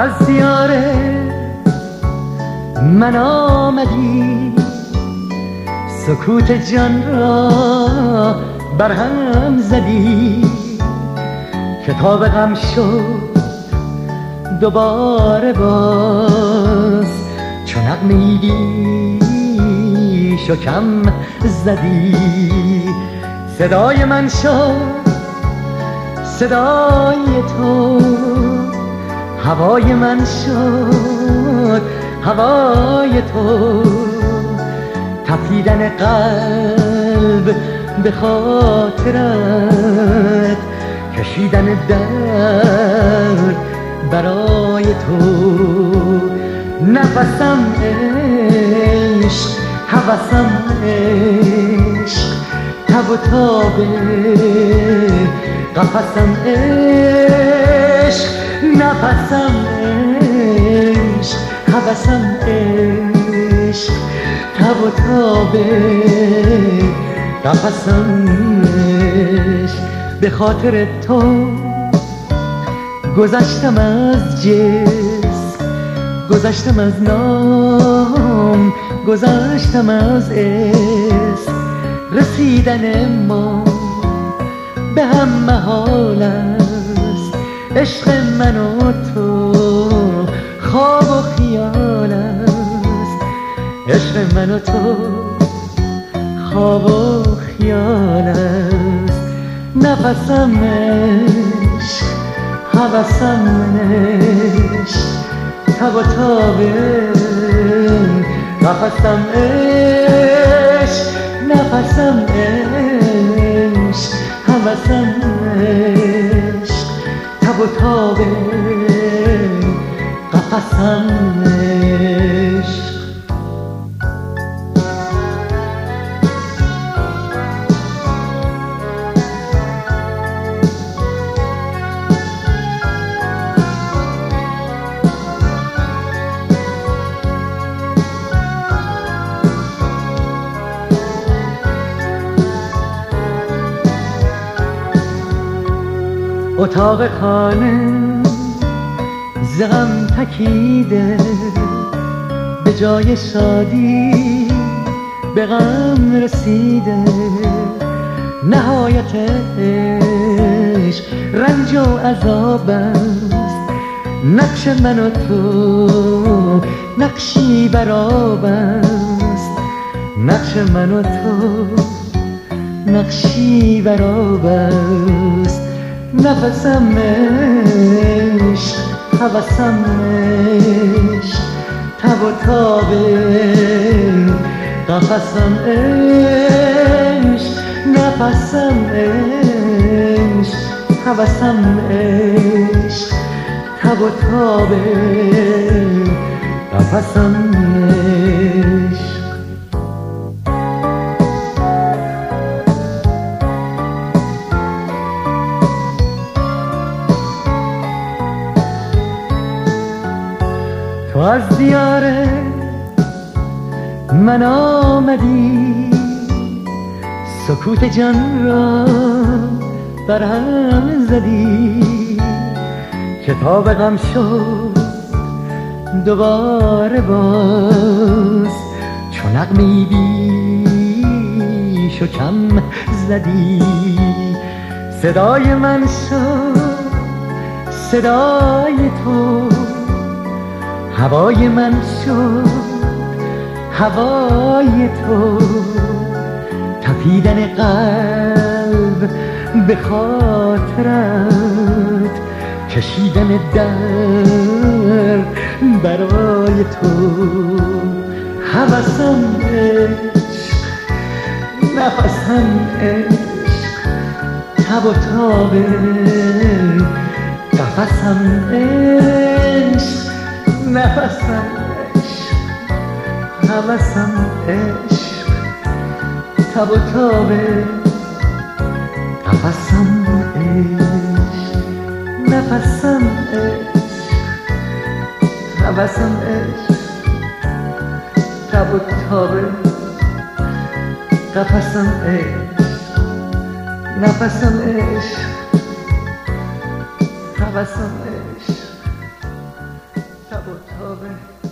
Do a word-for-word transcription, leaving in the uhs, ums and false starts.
از دیار من آمدی، سکوت جان را برهم زدی. کتاب غم شد دوباره باز، چو نغمه بیش و کم زدی. صدای من شد صدای تو، هوای من شد هوای تو. تپیدن قلب به خاطرت، کشیدن درد برای تو. نفسم عشق، هوسم عشق، تب و تاب قفسم عشق. نفسم عشق، هوسم عشق، تب و تاب قفسم عشق. به خاطر تو گذشتم از جسم، گذشتم از نام، گذشتم از اسم. رسیدن ما به هم محال است، عشق من و تو خواب و خیال است. عشق من و تو خواب و خیال است. نفسم عشق، هوسم عشق، تب و تاب قفسم عشق. نفسم عشق، هوسم عشق، تب و تاب قفسم عشق. اتاق خانه ز غم تکیده، به جای شادی به غم رسیده. نهایت عشق رنج و عذاب است، نقش من و تو نقشی براب است. نقش من و تو نقشی براب است. نفسم عشق، هوسم عشق، تب و تاب قفسم عشق. نفسم عشق، هوسم عشق، تب و تاب قفسم عشق. تو از دیار من آمدی، سکوت جان را برهم زدی. کتاب غم شد دوباره باز، چو نغمه بیش و کم زدی. صدای من شد صدای تو، هوای من شد هوای تو. تپیدن قلب به خاطرت، کشیدن درد برای تو. هوسم عشق، نفسم عشق، تب و تاب قفسم عشق. نفسم عشق، هوسم عشق، تب و تاب قفسم عشق. نفسم عشق، هوسم عشق، تب و تاب قفسم عشق. نفسم عشق، هوسم عشق، تابه